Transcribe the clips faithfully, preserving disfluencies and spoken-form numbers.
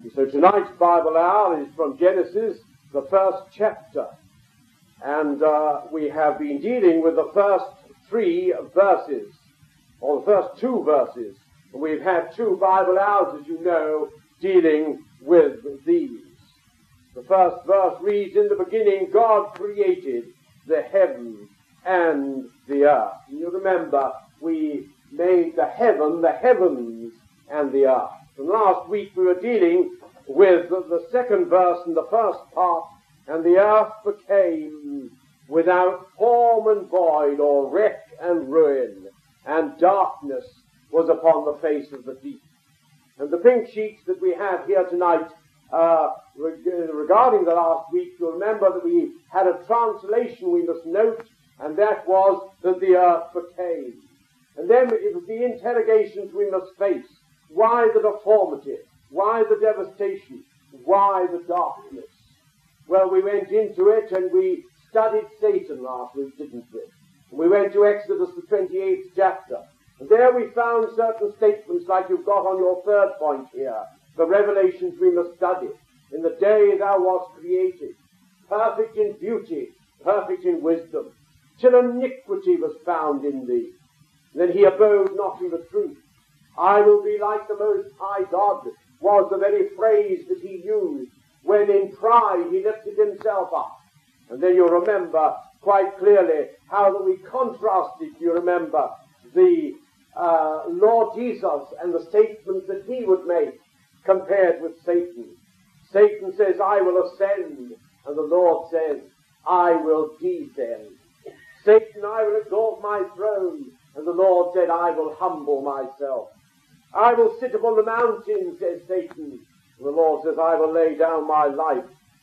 So tonight's Bible hour is from Genesis, the first chapter. And uh, we have been dealing with the first three verses, or the first two verses. We've had two Bible hours, as you know, dealing with these. The first verse reads, "In the beginning God created the heaven and the earth." And you remember, we made the heaven, the heavens, and the earth. And last week we were dealing with the second verse in the first part, "And the earth became without form and void, or wreck and ruin, and darkness was upon the face of the deep." And the pink sheets that we have here tonight, uh, regarding the last week, you'll remember that we had a translation we must note, and that was that the earth became. And then it was the interrogations we must face. Why the deformity? Why the devastation? Why the darkness? Well, we went into it and we studied Satan last week, didn't we? And we went to Exodus, the twenty-eighth chapter. And there we found certain statements like you've got on your third point here. The revelations we must study. "In the day thou wast created, perfect in beauty, perfect in wisdom, till iniquity was found in thee. And then he abode not in the truth. I will be like the Most High God," was the very phrase that he used when in pride he lifted himself up. And then you'll remember quite clearly how that we contrasted, you remember, the uh, Lord Jesus and the statements that he would make compared with Satan. Satan says, "I will ascend," and the Lord says, "I will descend." Satan, "I will exalt my throne," and the Lord said, "I will humble myself." "I will sit upon the mountain," says Satan. And the Lord says, "I will lay down my life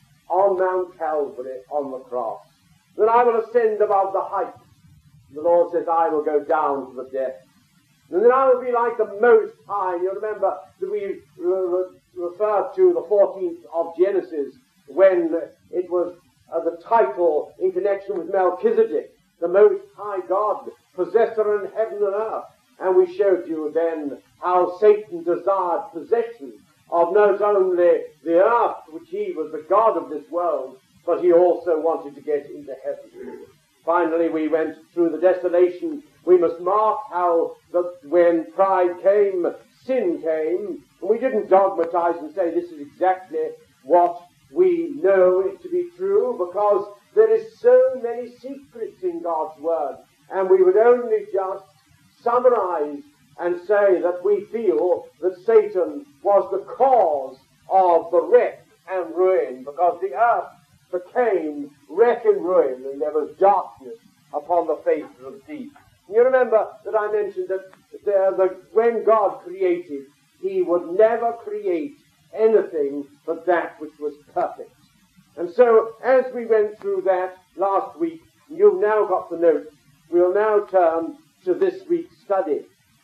on Mount Calvary, on the cross. Then I will ascend above the heights." And the Lord says, "I will go down to the depths. And then I will be like the Most High." You remember that we re- referred to the fourteenth of Genesis when it was uh, the title in connection with Melchizedek, the Most High God, possessor in heaven and earth. And we showed you then how Satan desired possession of not only the earth, which he was the God of this world, but he also wanted to get into heaven. Finally, we went through the desolation. We must mark how that when pride came, sin came. And we didn't dogmatize and say this is exactly what we know it to be true, because there is so many secrets in God's word. And we would only just summarize and say that we feel that Satan was the cause of the wreck and ruin, because the earth became wreck and ruin, and there was darkness upon the face of the deep. You remember that I mentioned that, the, that when God created, he would never create anything but that which was perfect. And so, as we went through that last week, you've now got the notes. We'll now turn to this week's study.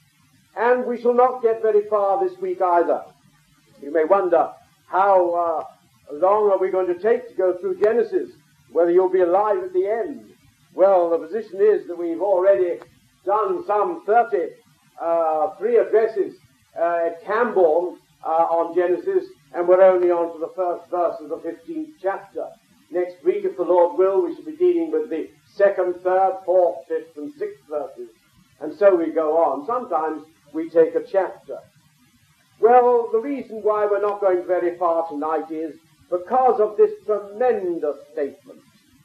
And we shall not get very far this week either. You may wonder, how uh, long are we going to take to go through Genesis? Whether you'll be alive at the end. Well, the position is that we've already done some thirty, uh, three addresses uh, at Camborne uh, on Genesis, and we're only on to the first verse of the fifteenth chapter. Next week, if the Lord will, we shall be dealing with the second, third, fourth, fifth, and sixth verses. And so we go on. Sometimes we take a chapter. Well, the reason why we're not going very far tonight is because of this tremendous statement.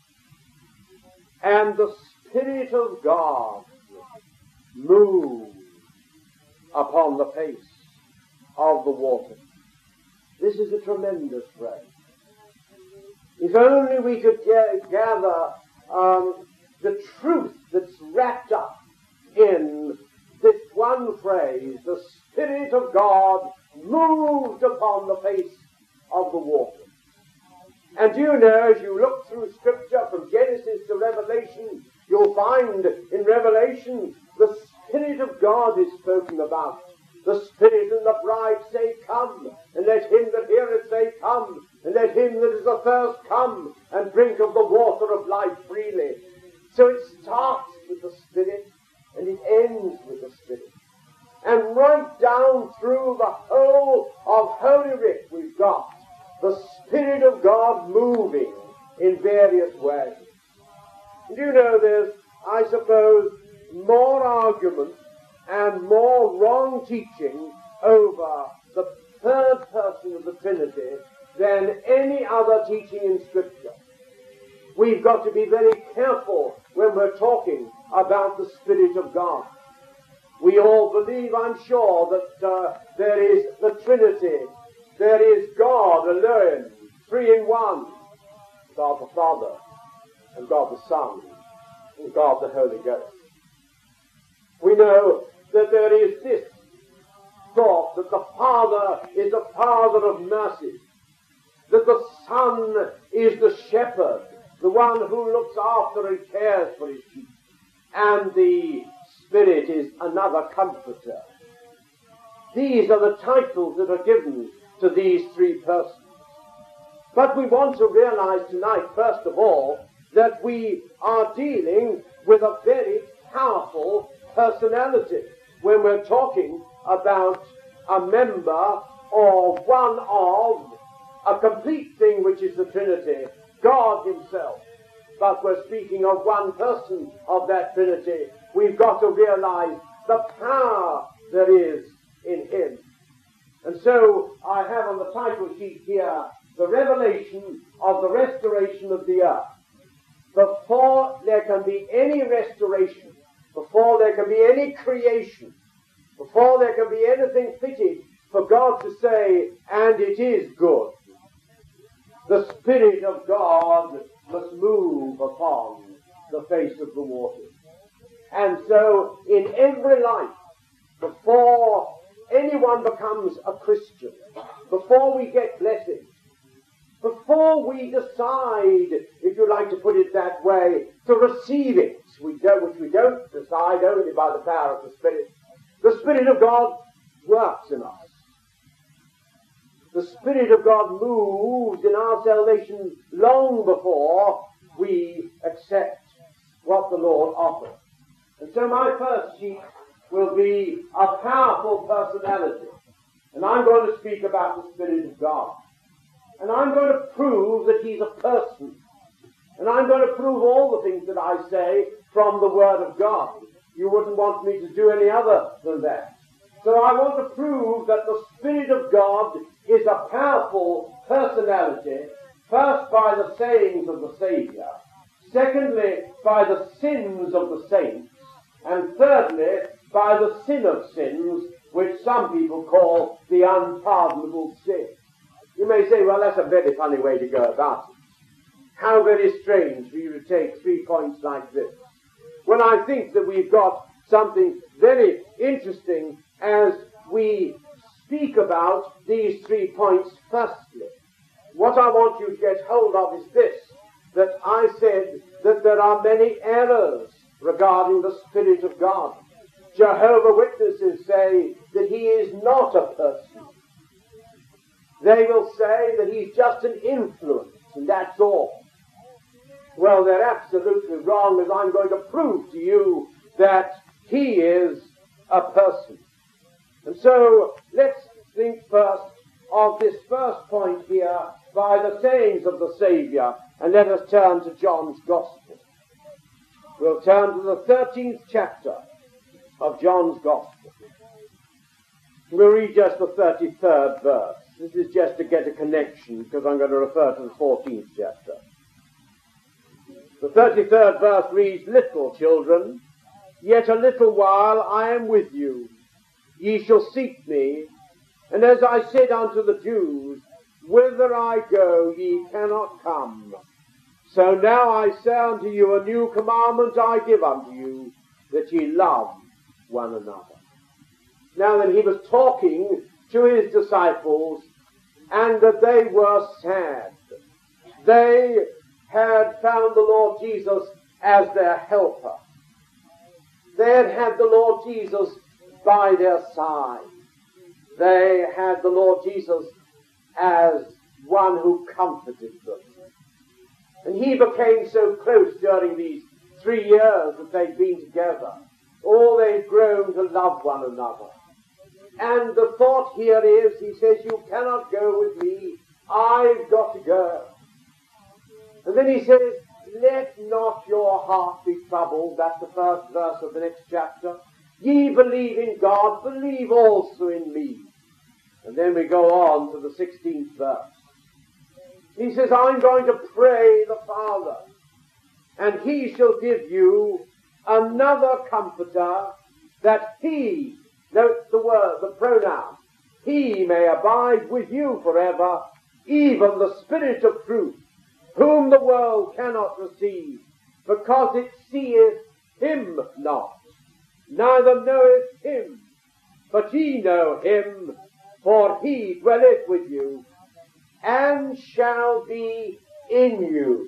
"And the Spirit of God moved upon the face of the water." This is a tremendous phrase. If only we could get, gather um, the truth that's wrapped up in this one phrase, "the Spirit of God moved upon the face of the water." And do you know, as you look through Scripture from Genesis to Revelation, you'll find in Revelation the Spirit of God is spoken about. The Spirit and the bride say, "Come," and let him that heareth say, "Come," and let him that is athirst come and drink of the water of life freely. So it starts with the Spirit and it ends with the Spirit. And right down through the whole of Holy Writ, we've got got the Spirit of God moving in various ways. Do you know there's, I suppose, more argument and more wrong teaching over the third person of the Trinity than any other teaching in Scripture. We've got to be very careful when we're talking about the Spirit of God. We all believe, I'm sure, that uh, there is the Trinity. There is God alone, three in one. God the Father, and God the Son, and God the Holy Ghost. We know that there is this thought that the Father is the Father of mercy, that the Son is the shepherd, the one who looks after and cares for his sheep, and the Spirit is another comforter. These are the titles that are given to these three persons. But we want to realize tonight, first of all, that we are dealing with a very powerful personality when we're talking about a member or one of a complete thing, which is the Trinity, God himself. But we're speaking of one person of that Trinity. We've got to realize the power there is in him. And so I have on the title sheet here the revelation of the restoration of the earth. Before there can be any restoration, before there can be any creation, before there can be anything fitted for God to say, and it is good, the Spirit of God must move upon the face of the waters. And so in every life, before anyone becomes a Christian, before we get blessings, before we decide, if you like to put it that way, to receive it, we don't, which we don't decide only by the power of the Spirit, the Spirit of God works in us. The Spirit of God moves in our salvation long before we accept what the Lord offers. And so my first sheet will be a powerful personality. And I'm going to speak about the Spirit of God. And I'm going to prove that he's a person. And I'm going to prove all the things that I say from the Word of God. You wouldn't want me to do any other than that. So I want to prove that the Spirit of God is a powerful personality, first by the sayings of the Savior, secondly by the sins of the saints, and thirdly by the sin of sins, which some people call the unpardonable sin. You may say, well, that's a very funny way to go about it. How very strange for you to take three points like this. When I think that we've got something very interesting as we speak about these three points. Firstly, what I want you to get hold of is this, that I said that there are many errors regarding the Spirit of God. Jehovah's Witnesses say that he is not a person. They will say that he's just an influence, and that's all. Well, they're absolutely wrong, as I'm going to prove to you that he is a person. And so, let's think first of this first point here by the sayings of the Savior, and let us turn to John's Gospel. We'll turn to the thirteenth chapter of John's Gospel. We'll read just the thirty-third verse. This is just to get a connection, because I'm going to refer to the fourteenth chapter. The thirty-third verse reads, "Little children, yet a little while I am with you. Ye shall seek me, and as I said unto the Jews, whither I go ye cannot come. So now I say unto you, a new commandment I give unto you, that ye love one another." Now then, he was talking to his disciples, and that they were sad. They had found the Lord Jesus as their helper. They had had the Lord Jesus by their side. They had the Lord Jesus as one who comforted them. And he became so close during these three years that they'd been together. Oh, they'd grown to love one another. And the thought here is, he says, you cannot go with me I've got to go. And then he says, let not your heart be troubled. That's the first verse of the next chapter. Ye believe in God, believe also in me. And then we go on to the sixteenth verse. He says, I'm going to pray the Father, and he shall give you another comforter, that he, note the word, the pronoun, he may abide with you forever, even the Spirit of truth, whom the world cannot receive, because it seeth him not, neither knoweth him. But ye know him, for he dwelleth with you, and shall be in you.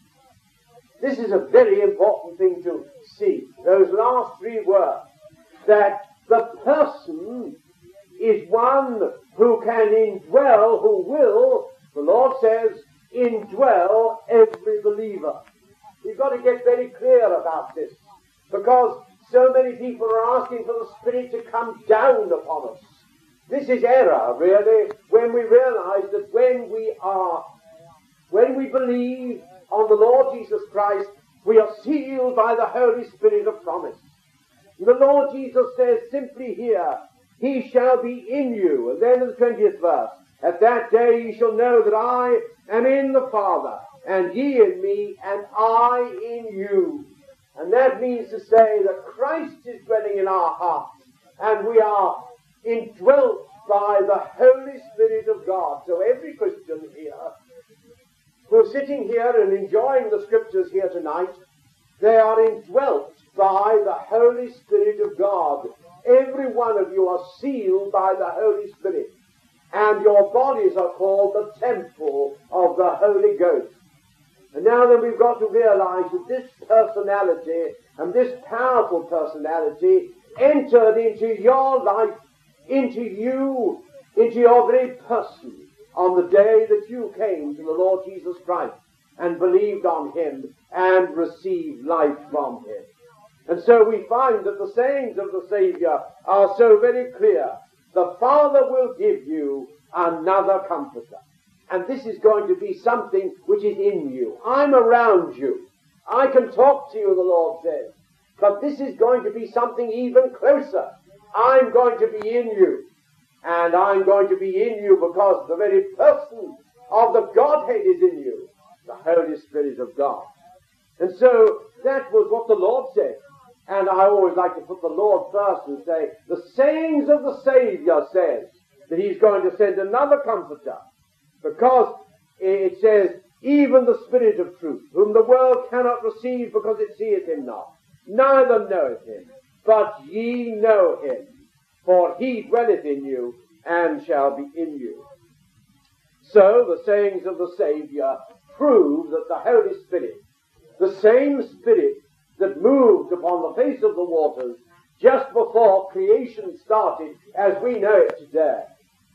This is a very important thing to see, those last three words, that the person is one who can indwell, who will, the Lord says, indwell every believer. We've got to get very clear about this, because so many people are asking for the Spirit to come down upon us. This is error, really, when we realize that when we are, when we believe on the Lord Jesus Christ, we are sealed by the Holy Spirit of promise. The Lord Jesus says simply here, he shall be in you. And then in the twentieth verse, at that day ye shall know that I am in the Father, and ye in me, and I in you. And that means to say that Christ is dwelling in our hearts, and we are indwelt by the Holy Spirit of God. So every Christian here, who are sitting here and enjoying the Scriptures here tonight, they are indwelt by the Holy Spirit of God. Every one of you are sealed by the Holy Spirit, and your bodies are called the temple of the Holy Ghost. And now then we've got to realize that this personality, and this powerful personality, entered into your life, into you, into your very person, on the day that you came to the Lord Jesus Christ and believed on him and received life from him. And so we find that the sayings of the Savior are so very clear. The Father will give you another comforter. And this is going to be something which is in you. I'm around you. I can talk to you, the Lord says. But this is going to be something even closer. I'm going to be in you. And I'm going to be in you because the very person of the Godhead is in you, the Holy Spirit of God. And so that was what the Lord said. And I always like to put the Lord first and say, the sayings of the Savior says that he's going to send another comforter, because it says, even the Spirit of truth, whom the world cannot receive because it seeth him not, neither knoweth him, but ye know him, for he dwelleth in you and shall be in you. So the sayings of the Savior prove that the Holy Spirit, the same Spirit that moved upon the face of the waters just before creation started as we know it today,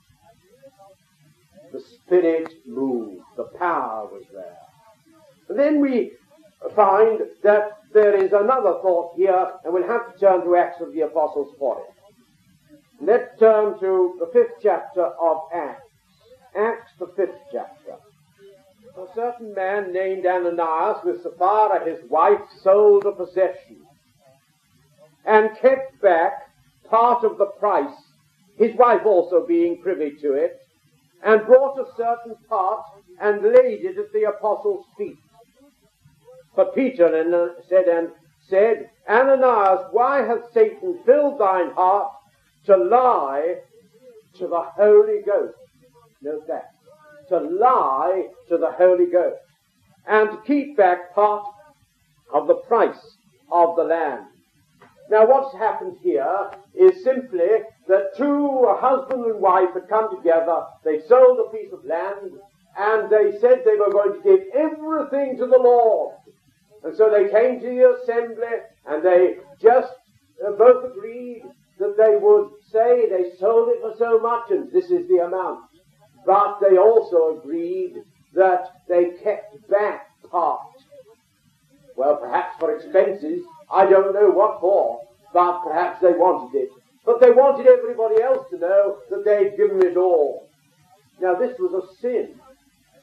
the Spirit moved, the power was there. And then we find that there is another thought here, and we'll have to turn to Acts of the Apostles for it. Let's turn to the fifth chapter of Acts. Acts, the fifth chapter. A certain man named Ananias, with Sapphira his wife, sold a possession and kept back part of the price, his wife also being privy to it, and brought a certain part and laid it at the apostles' feet. But Peter said, and said, Ananias, why hath Satan filled thine heart to lie to the Holy Ghost? Note that. To lie to the Holy Ghost, and to keep back part of the price of the land. Now what's happened here is simply that two, a husband and wife, had come together, they sold a piece of land, and they said they were going to give everything to the Lord. And so they came to the assembly, and they just uh, both agreed that they would say they sold it for so much, and this is the amount. But they also agreed that they kept back part. Well, perhaps for expenses, I don't know what for, but perhaps they wanted it. But they wanted everybody else to know that they'd given it all. Now this was a sin.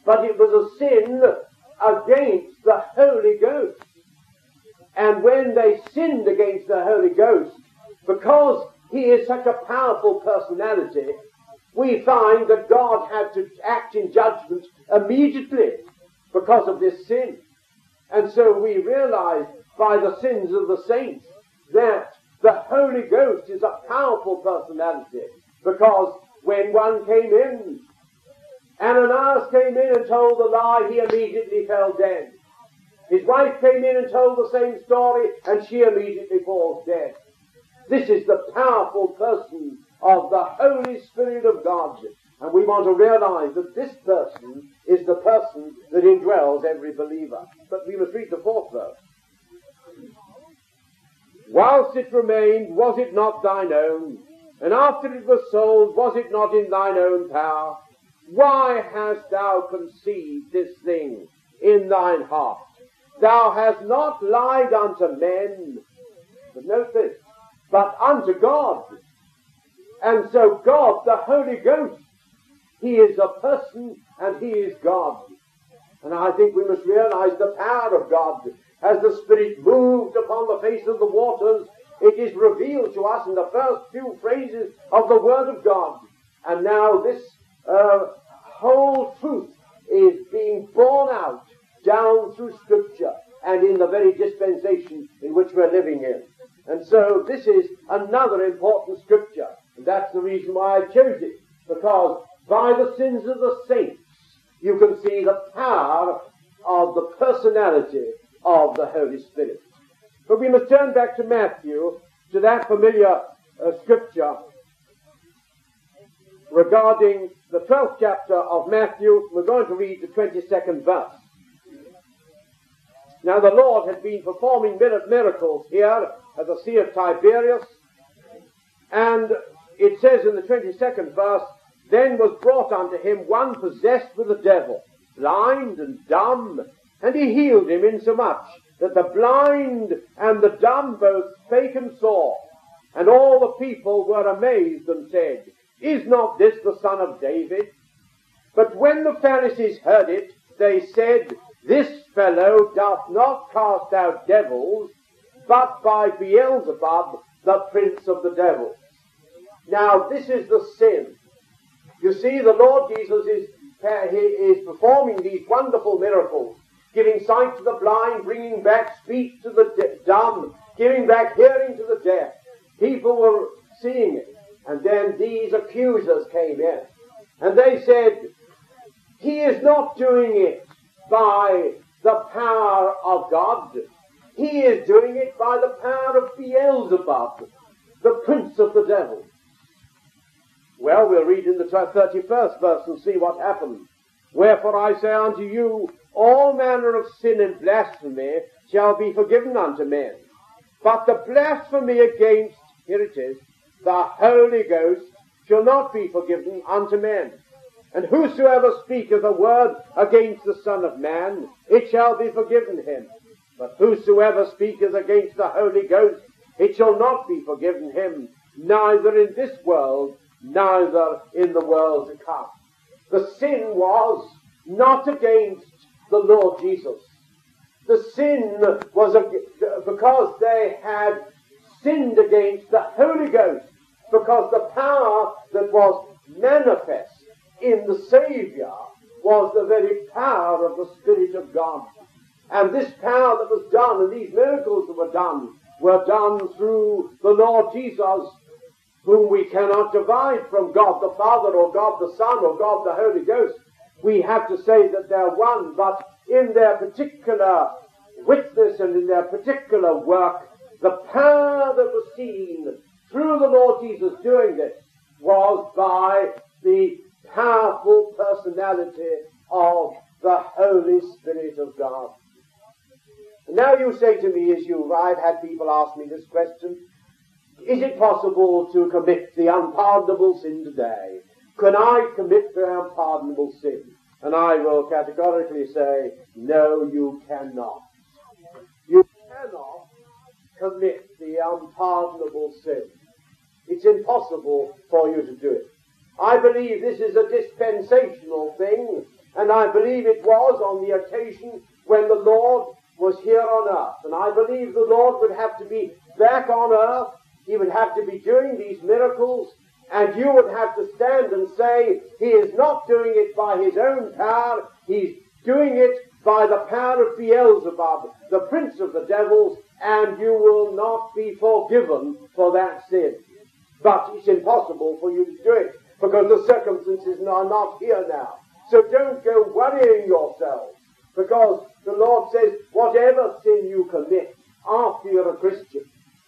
but it was a sin against the Holy Ghost. And when they sinned against the Holy Ghost, because he is such a powerful personality, we find that God had to act in judgment immediately because of this sin. And so we realize by the sins of the saints that the Holy Ghost is a powerful personality, because when one came in, Ananias came in and told the lie, he immediately fell dead. His wife came in and told the same story, and she immediately falls dead. This is the powerful person of the Holy Spirit of God. And we want to realize that this person is the person that indwells every believer. But we must read the fourth verse. Whilst it remained, was it not thine own? And after it was sold, was it not in thine own power? Why hast thou conceived this thing in thine heart? Thou hast not lied unto men, but note this, but unto God. And so God, the Holy Ghost, he is a person and he is God. And I think we must realize the power of God. As the Spirit moved upon the face of the waters, it is revealed to us in the first few phrases of the Word of God. And now this uh, whole truth is being borne out down through Scripture and in the very dispensation in which we're living in. And so this is another important Scripture. And that's the reason why I chose it. Because by the sins of the saints, you can see the power of the personality of the Holy Spirit. But we must turn back to Matthew, to that familiar uh, Scripture regarding the twelfth chapter of Matthew. We're going to read the twenty-second verse. Now the Lord had been performing miracles here at the Sea of Tiberias, and it says in the twenty-second verse, then was brought unto him one possessed with a devil, blind and dumb, and he healed him insomuch that the blind and the dumb both spake and saw. And all the people were amazed and said, is not this the son of David? But when the Pharisees heard it, they said, this fellow doth not cast out devils, but by Beelzebub, the prince of the devils. Now this is the sin. You see, the Lord Jesus is, he is performing these wonderful miracles, giving sight to the blind, bringing back speech to the dumb, giving back hearing to the deaf. People were seeing it. And then these accusers came in. And they said, he is not doing it by the power of God. He is doing it by the power of Beelzebub, the prince of the devils. Well, we'll read in the thirty-first verse and see what happens. Wherefore I say unto you, all manner of sin and blasphemy shall be forgiven unto men. But the blasphemy against, here it is, the Holy Ghost shall not be forgiven unto men. And whosoever speaketh a word against the Son of Man, it shall be forgiven him. But whosoever speaketh against the Holy Ghost, it shall not be forgiven him, neither in this world, neither in the world to come. The sin was not against the Lord Jesus. The sin was because they had sinned against the Holy Ghost, because the power that was manifest in the Savior was the very power of the Spirit of God. And this power that was done, and these miracles that were done, were done through the Lord Jesus, whom we cannot divide from God the Father or God the Son or God the Holy Ghost. We have to say that they're one, but in their particular witness and in their particular work, the power that was seen through the Lord Jesus doing this was by the powerful personality of the Holy Spirit of God. And now you say to me, as you, I've had people ask me this question, is it possible to commit the unpardonable sin today? Can I commit the unpardonable sin? And I will categorically say, no, you cannot. You cannot commit the unpardonable sin. It's impossible for you to do it. I believe this is a dispensational thing, and And I believe it was on the occasion when the Lord was here on earth. And I believe the Lord would have to be back on earth. He would have to be doing these miracles. And you would have to stand and say, he is not doing it by his own power. He's doing it by the power of Beelzebub, the prince of the devils, and you will not be forgiven for that sin. But it's impossible for you to do it, because the circumstances are not here now. So don't go worrying yourselves, because the Lord says, whatever sin you commit after you're a Christian,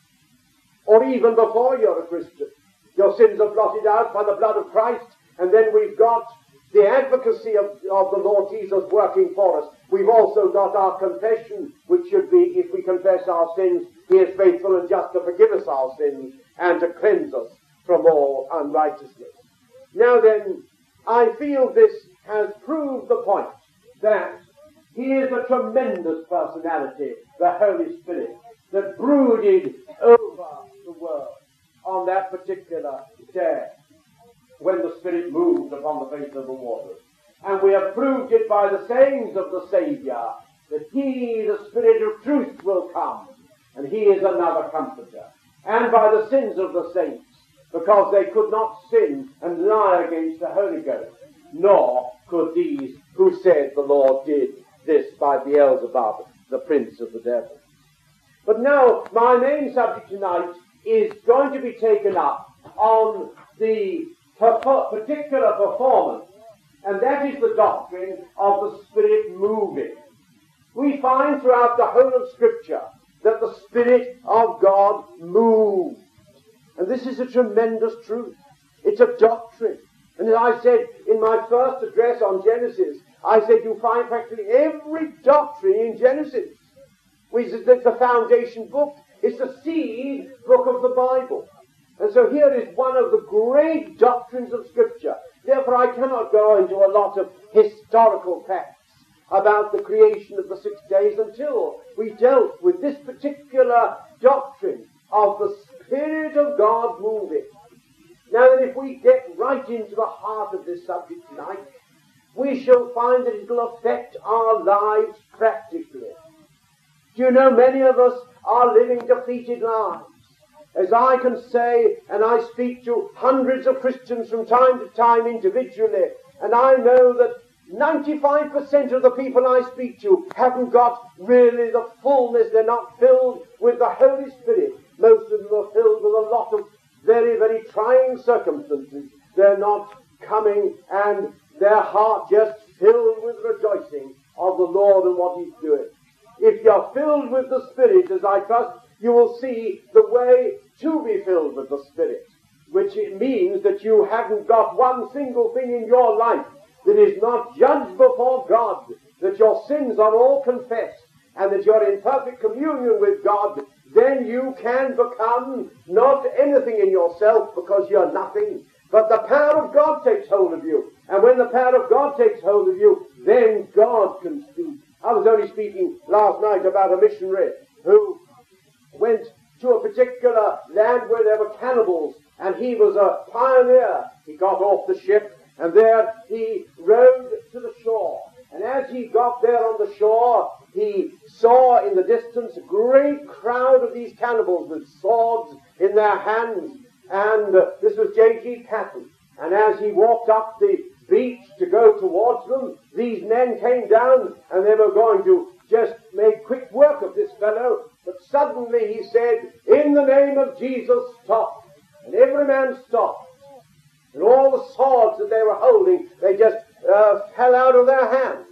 or even before you're a Christian, your sins are blotted out by the blood of Christ, and then we've got the advocacy of, of the Lord Jesus working for us. We've also got our confession, which should be, if we confess our sins, he is faithful and just to forgive us our sins and to cleanse us from all unrighteousness. Now then, I feel this has proved the point that he is a tremendous personality, the Holy Spirit, that brooded over the world on that particular day when the Spirit moved upon the face of the waters. And we have proved it by the sayings of the Saviour, that he, the Spirit of truth, will come, and he is another comforter. And by the sins of the saints, because they could not sin and lie against the Holy Ghost, nor could these who said the Lord did this by Beelzebub, the prince of the devil. But now, my main subject tonight is going to be taken up on the particular performance, and that is the doctrine of the Spirit moving. We find throughout the whole of Scripture that the Spirit of God moved. And this is a tremendous truth. It's a doctrine. And as I said in my first address on Genesis, I said you find practically every doctrine in Genesis, which is the foundation book. It's the seed book of the Bible. And so here is one of the great doctrines of Scripture. Therefore, I cannot go into a lot of historical facts about the creation of the six days until we dealt with this particular doctrine of the Spirit of God moving. Now then, if we get right into the heart of this subject tonight, we shall find that it will affect our lives practically. Do you know, many of us are living defeated lives. As I can say, and I speak to hundreds of Christians from time to time individually, and I know that ninety-five percent of the people I speak to haven't got really the fullness. They're not filled with the Holy Spirit. Most of them are filled with a lot of very, very trying circumstances. They're not coming, and their heart just filled with rejoicing of the Lord and what he's doing. If you're filled with the Spirit, as I trust, you will see the way to be filled with the Spirit, which it means that you haven't got one single thing in your life that is not judged before God, that your sins are all confessed, and that you're in perfect communion with God. Then you can become not anything in yourself, because you're nothing, but the power of God takes hold of you. And when the power of God takes hold of you, then God can speak. I was only speaking last night about a missionary who went to a particular land where there were cannibals, and he was a pioneer. He got off the ship, and there he rowed to the shore. And as he got there on the shore, he saw in the distance a great crowd of these cannibals with swords in their hands. And uh, this was J G Paton. And as he walked up the beach to go towards them, these men came down, and they were going to just make quick work of this fellow. But suddenly he said, "In the name of Jesus, stop." And every man stopped. And all the swords that they were holding, they just uh, fell out of their hands.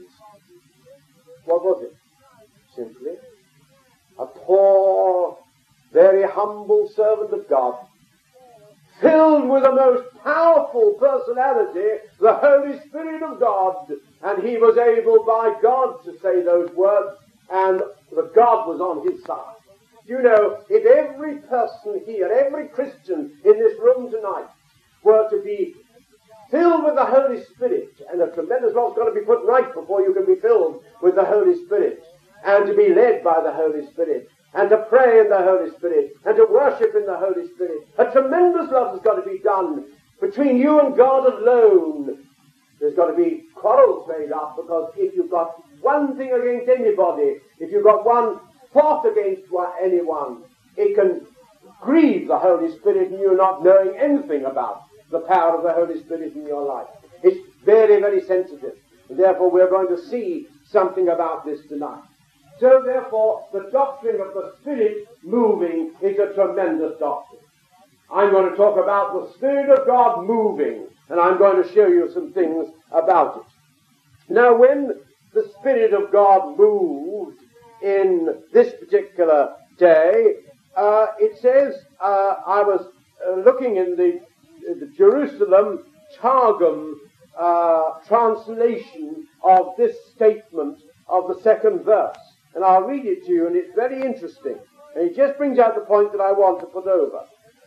What was it? Simply a poor, very humble servant of God, filled with the most powerful personality, the Holy Spirit of God. And he was able by God to say those words, and the God was on his side. You know, if every person here, every Christian in this room tonight, were to be filled with the Holy Spirit, and a tremendous lot's got to be put right before you can be filled with the Holy Spirit, and to be led by the Holy Spirit, and to pray in the Holy Spirit, and to worship in the Holy Spirit, a tremendous lot has got to be done between you and God alone. There's got to be quarrels made up, because if you've got one thing against anybody, if you've got one thought against one, anyone, it can grieve the Holy Spirit in you not knowing anything about the power of the Holy Spirit in your life. It's very, very sensitive. And therefore, we're going to see something about this tonight. So, therefore, the doctrine of the Spirit moving is a tremendous doctrine. I'm going to talk about the Spirit of God moving, and I'm going to show you some things about it. Now, when the Spirit of God moved in this particular day, uh, it says, uh, I was uh, looking in the, the Jerusalem Targum uh, translation of this statement of the second verse. And I'll read it to you, and it's very interesting. And it just brings out the point that I want to put over.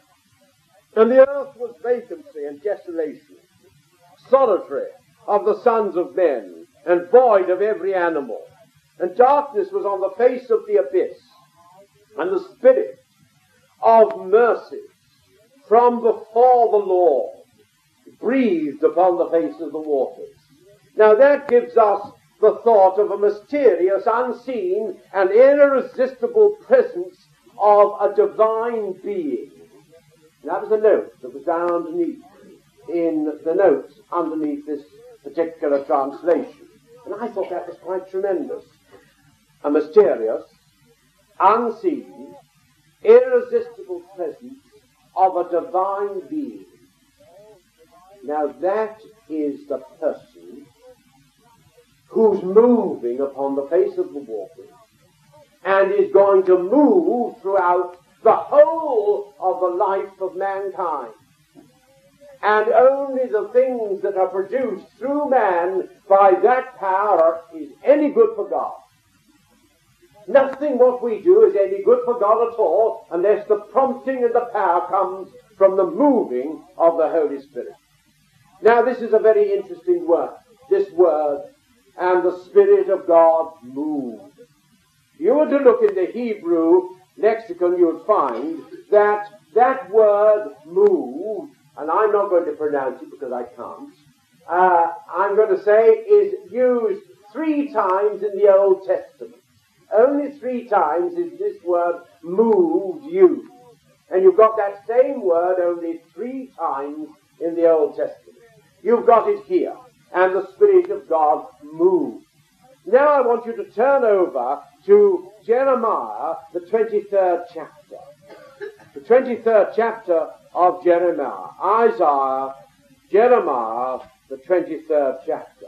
And the earth was vacancy and desolation, solitary of the sons of men, and void of every animal. And darkness was on the face of the abyss. And the Spirit of mercy from before the Lord breathed upon the face of the waters. Now that gives us the thought of a mysterious, unseen, and irresistible presence of a divine being. And that was a note that was down underneath, in the notes underneath this particular translation. And I thought that was quite tremendous. A mysterious, unseen, irresistible presence of a divine being. Now that is the person who's moving upon the face of the waters and is going to move throughout the whole of the life of mankind. And only the things that are produced through man by that power is any good for God. Nothing what we do is any good for God at all unless the prompting and the power comes from the moving of the Holy Spirit. Now this is a very interesting word, this word, and the Spirit of God moved. If you were to look in the Hebrew lexicon, you would find that that word moved, and I'm not going to pronounce it because I can't, uh, I'm going to say is used three times in the Old Testament. Only three times is this word moved used. And you've got that same word only three times in the Old Testament. You've got it here. And the Spirit of God moved. Now I want you to turn over to Jeremiah, the twenty-third chapter. The twenty-third chapter of Jeremiah. Isaiah, Jeremiah, the twenty-third chapter.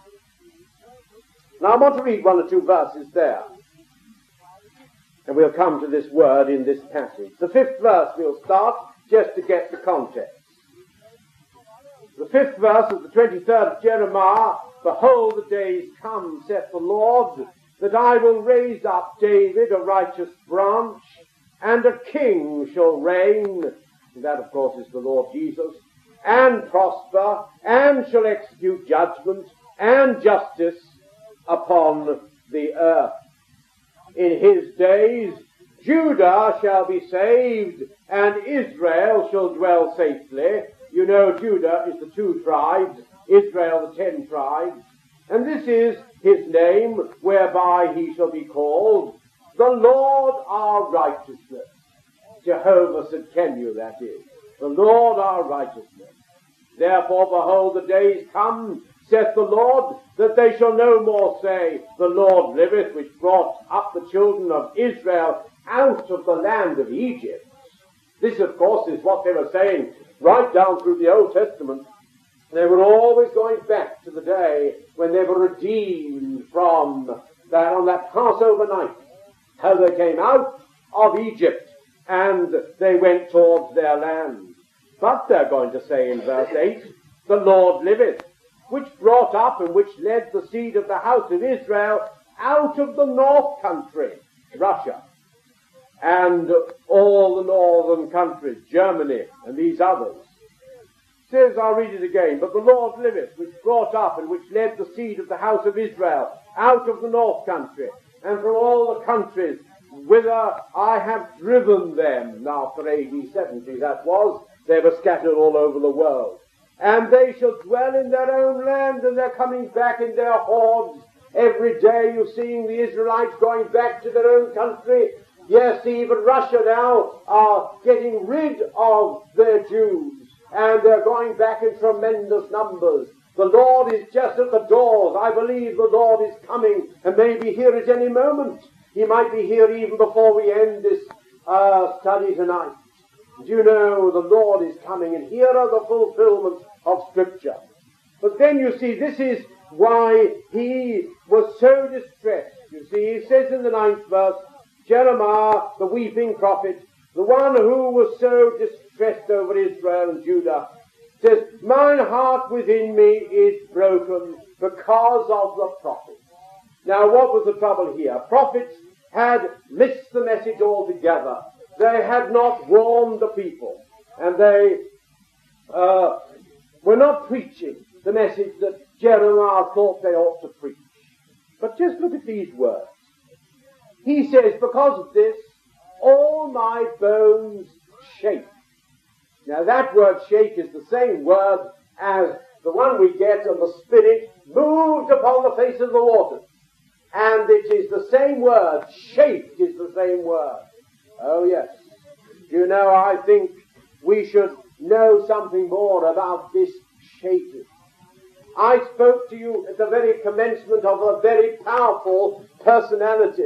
Now I want to read one or two verses there. And we'll come to this word in this passage. The fifth verse we'll start just to get the context. The fifth verse of the twenty-third of Jeremiah, behold, the days come, saith the Lord, that I will raise up David a righteous branch, and a king shall reign, and that of course is the Lord Jesus, and prosper, and shall execute judgment and justice upon the earth. In his days Judah shall be saved, and Israel shall dwell safely. You know, Judah is the two tribes, Israel the ten tribes. And this is his name, whereby he shall be called the Lord our righteousness. Jehovah Sidkenu, that is. The Lord our righteousness. Therefore, behold, the days come, saith the Lord, that they shall no more say, the Lord liveth, which brought up the children of Israel out of the land of Egypt. This, of course, is what they were saying right down through the Old Testament. They were always going back to the day when they were redeemed from that, on that Passover night, how they came out of Egypt and they went towards their land. But they're going to say in verse eight, the Lord liveth, which brought up and which led the seed of the house of Israel out of the north country, Russia, and all the northern countries, Germany, and these others. It says, I'll read it again, but the Lord liveth, which brought up and which led the seed of the house of Israel out of the north country, and from all the countries whither I have driven them. Now, for A D seventy that was, they were scattered all over the world. and they shall dwell in their own land, and they're coming back in their hordes. Every day you're seeing the Israelites going back to their own country. Yes, even Russia now are getting rid of their Jews, and they're going back in tremendous numbers. The Lord is just at the doors. I believe the Lord is coming and may be here at any moment. He might be here even before we end this uh, study tonight. And you know the Lord is coming, and here are the fulfillments of Scripture. But then you see, this is why he was so distressed. You see, he says in the ninth verse, Jeremiah, the weeping prophet, the one who was so distressed over Israel and Judah, says, mine heart within me is broken because of the prophets. Now, what was the trouble here? Prophets had missed the message altogether. They had not warned the people, and they uh, were not preaching the message that Jeremiah thought they ought to preach. But just look at these words. He says, because of this, all my bones shake. Now that word shake is the same word as the one we get on the Spirit moved upon the face of the waters. And it is the same word, shaped is the same word. Oh yes. You know, I think we should know something more about this shaking. I spoke to you at the very commencement of a very powerful personality.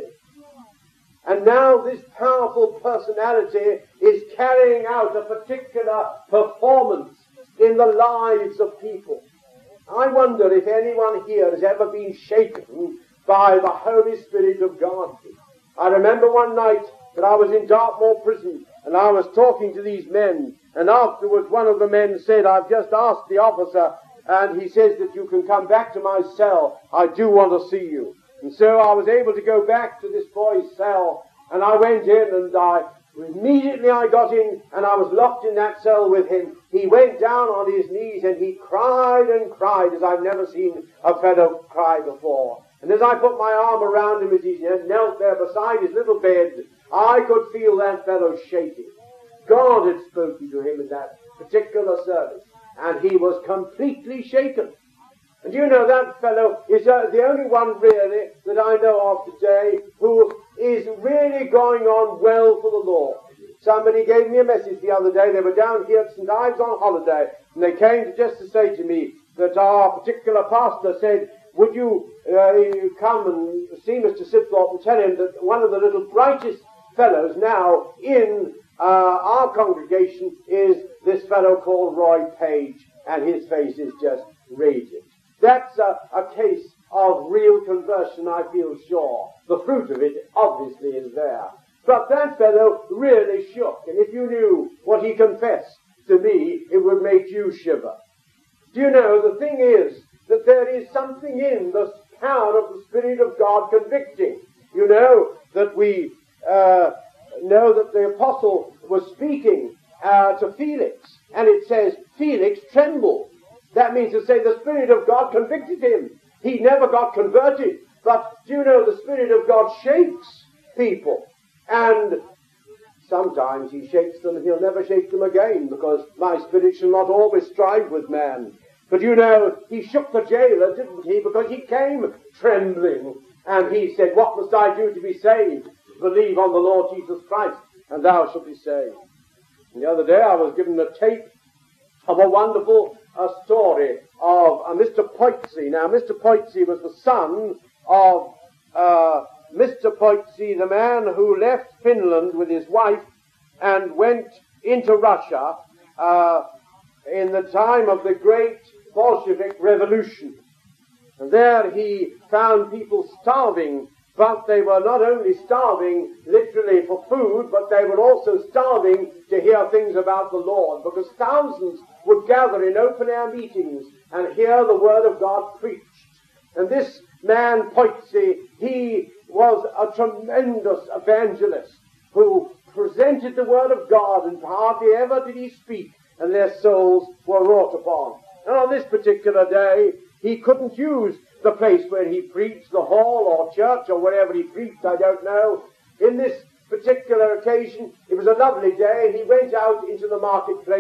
And now this powerful personality is carrying out a particular performance in the lives of people. I wonder if anyone here has ever been shaken by the Holy Spirit of God. I remember one night that I was in Dartmoor prison, and I was talking to these men, and afterwards one of the men said, I've just asked the officer, and he says that you can come back to my cell. I do want to see you. And so I was able to go back to this boy's cell, and I went in, and I immediately I got in, and I was locked in that cell with him. He went down on his knees, and he cried and cried as I've never seen a fellow cry before. And as I put my arm around him as he knelt there beside his little bed, I could feel that fellow shaking. God had spoken to him in that particular service, and he was completely shaken. And you know, that fellow is uh, the only one really that I know of today who is really going on well for the Lord. Somebody gave me a message the other day. They were down here at Saint Ives on holiday, and they came to just to say to me that our particular pastor said, would you uh, come and see Mister Sibthorpe and tell him that one of the little brightest fellows now in uh, our congregation is this fellow called Roy Page, and his face is just radiant. That's a, a case of real conversion, I feel sure. The fruit of it obviously is there. But that fellow really shook, and if you knew what he confessed to me, it would make you shiver. Do you know, the thing is that there is something in the power of the Spirit of God convicting. You know that we uh, know that the apostle was speaking uh, to Felix, and it says, Felix trembled. That means to say the Spirit of God convicted him. He never got converted. But do you know the Spirit of God shakes people? And sometimes he shakes them and he'll never shake them again, because my spirit shall not always strive with man. But you know, he shook the jailer, didn't he? Because he came trembling. And he said, what must I do to be saved? Believe on the Lord Jesus Christ, and thou shalt be saved. And the other day I was given a tape of a wonderful uh, story of uh, Mister Poitsy. Now, Mister Poitsy was the son of uh, Mister Poitsy, the man who left Finland with his wife and went into Russia uh, in the time of the great Bolshevik Revolution. And there he found people starving, but they were not only starving literally for food, but they were also starving to hear things about the Lord, because thousands would gather in open-air meetings and hear the Word of God preached. And this man, Poitsy, he was a tremendous evangelist who presented the Word of God, and hardly ever did he speak unless souls were wrought upon. And on this particular day, he couldn't use the place where he preached, the hall or church or wherever he preached, I don't know. In this particular occasion, it was a lovely day, and he went out into the marketplace,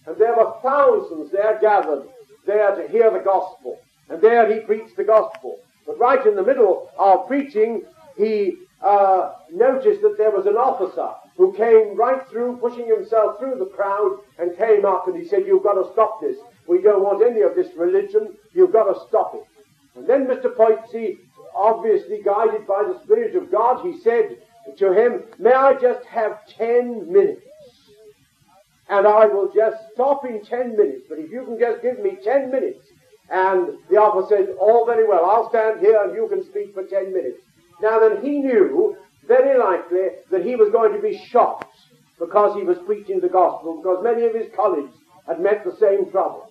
and there were thousands there gathered there to hear the gospel. And there he preached the gospel. But right in the middle of preaching, he uh, noticed that there was an officer who came right through, pushing himself through the crowd, and came up and he said, "You've got to stop this. We don't want any of this religion. You've got to stop it." And then Mister Poitsy, obviously guided by the Spirit of God, he said to him, "May I just have ten minutes? And I will just stop in ten minutes. But if you can just give me ten minutes. And the officer said, "All very well, I'll stand here and you can speak for ten minutes. Now then, he knew very likely that he was going to be shot because he was preaching the gospel, because many of his colleagues had met the same trouble.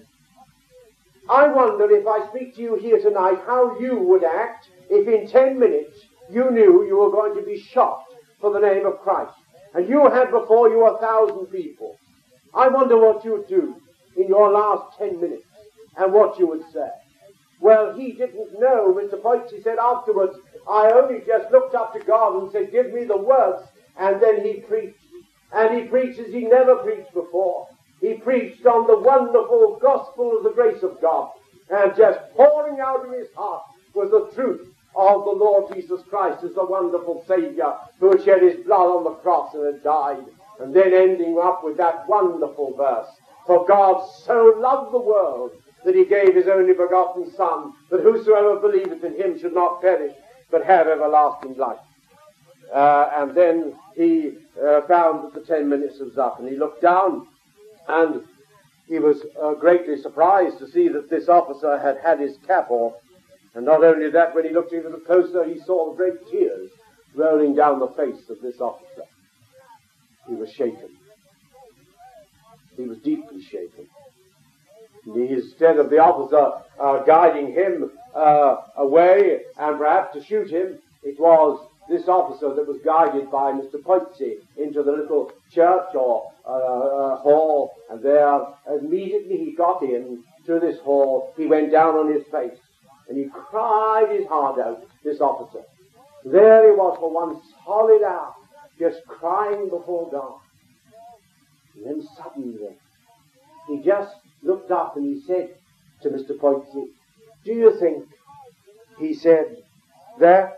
I wonder, if I speak to you here tonight, how you would act if in ten minutes you knew you were going to be shot for the name of Christ, and you had before you a thousand people. I wonder what you would do in your last ten minutes, and what you would say." Well, he didn't know. Mister Poitsy said afterwards, "I only just looked up to God and said, 'Give me the words,' and then he preached. And he preached as he never preached before. He preached on the wonderful gospel of the grace of God, and just pouring out of his heart was the truth of the Lord Jesus Christ as the wonderful Savior who had shed his blood on the cross and had died." And then ending up with that wonderful verse, "For God so loved the world that he gave his only begotten Son, that whosoever believeth in him should not perish, but have everlasting life." Uh, and then he uh, found that the ten minutes was up, and he looked down, and he was uh, greatly surprised to see that this officer had had his cap off. And not only that, when he looked a little closer, he saw the great tears rolling down the face of this officer. He was shaken. He was deeply shaken. Instead of the officer uh, guiding him uh, away and perhaps to shoot him, it was this officer that was guided by Mister Poitsy into the little church or uh, uh, hall, and there immediately he got in to this hall, he went down on his face and he cried his heart out, this officer. There he was for one solid hour, just crying before God. And then suddenly he just looked up and he said to Mister Poitsy, "Do you think," he said, "that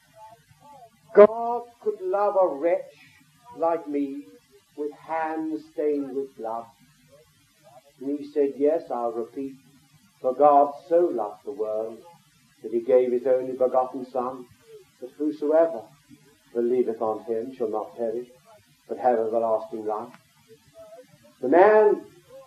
God could love a wretch like me with hands stained with blood?" And he said, "Yes, I'll repeat, for God so loved the world that he gave his only begotten Son, that whosoever believeth on him shall not perish, but have everlasting life." The man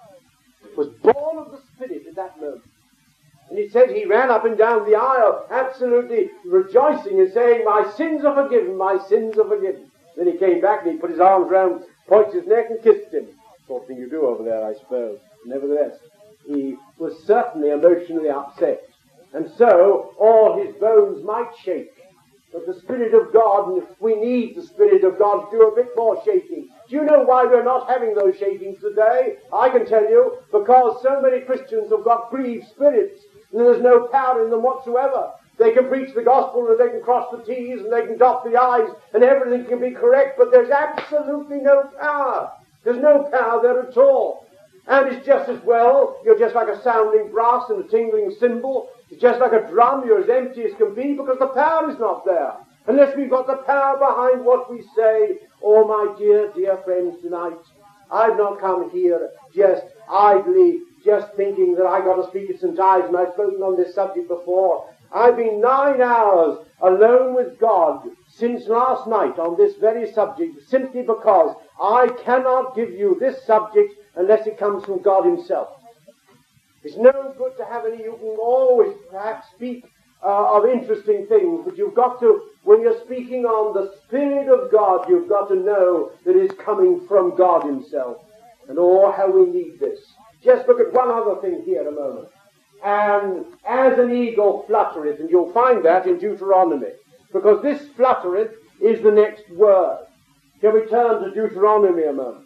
was born of the Spirit at that moment. And it said he ran up and down the aisle, absolutely rejoicing and saying, "My sins are forgiven, my sins are forgiven." Then he came back and he put his arms round Poitsy's neck and kissed him. Sort of thing you do over there, I suppose. Nevertheless, he was certainly emotionally upset. And so all his bones might shake. But the Spirit of God, and if we need the Spirit of God to do a bit more shaking. Do you know why we're not having those shakings today? I can tell you, because so many Christians have got grieved spirits, and there's no power in them whatsoever. They can preach the gospel, and they can cross the T's, and they can dot the I's, and everything can be correct, but there's absolutely no power. There's no power there at all. And it's just as well, you're just like a sounding brass and a tingling cymbal. It's just like a drum, you're as empty as can be, because the power is not there. Unless we've got the power behind what we say. Oh, my dear, dear friends, tonight, I've not come here just idly, just thinking that I got to speak at Saint Ives, and I've spoken on this subject before. I've been nine hours alone with God since last night on this very subject, simply because I cannot give you this subject unless it comes from God himself. It's no good to have any, you can always perhaps speak uh, of interesting things, but you've got to, when you're speaking on the Spirit of God, you've got to know that it's coming from God himself. And oh, how we need this. Just look at one other thing here a moment. And as an eagle fluttereth, and you'll find that in Deuteronomy, because this fluttereth is the next word. Shall we turn to Deuteronomy a moment?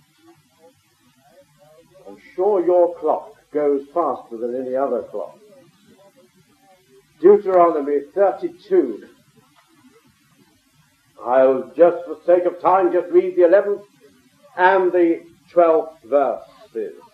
I'm sure your clock goes faster than any other clock. Deuteronomy thirty-two. I'll just, for sake of time, just read the eleventh and the twelfth verses.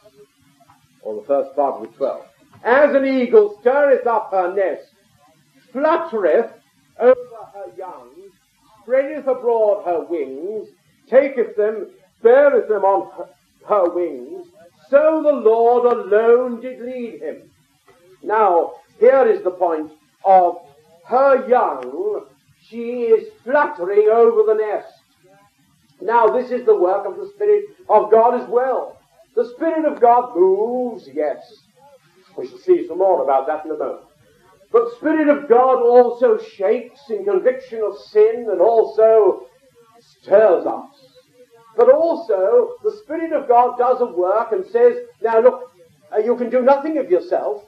or the first part of the twelfth. As an eagle stirreth up her nest, fluttereth over her young, spreadeth abroad her wings, taketh them, beareth them on her, her wings, so the Lord alone did lead him. Now, here is the point of her young. She is fluttering over the nest. Now, this is the work of the Spirit of God as well. The Spirit of God moves, yes. We shall see some more about that in a moment. But the Spirit of God also shakes in conviction of sin and also stirs us. But also, the Spirit of God does a work and says, now look, uh, you can do nothing of yourself,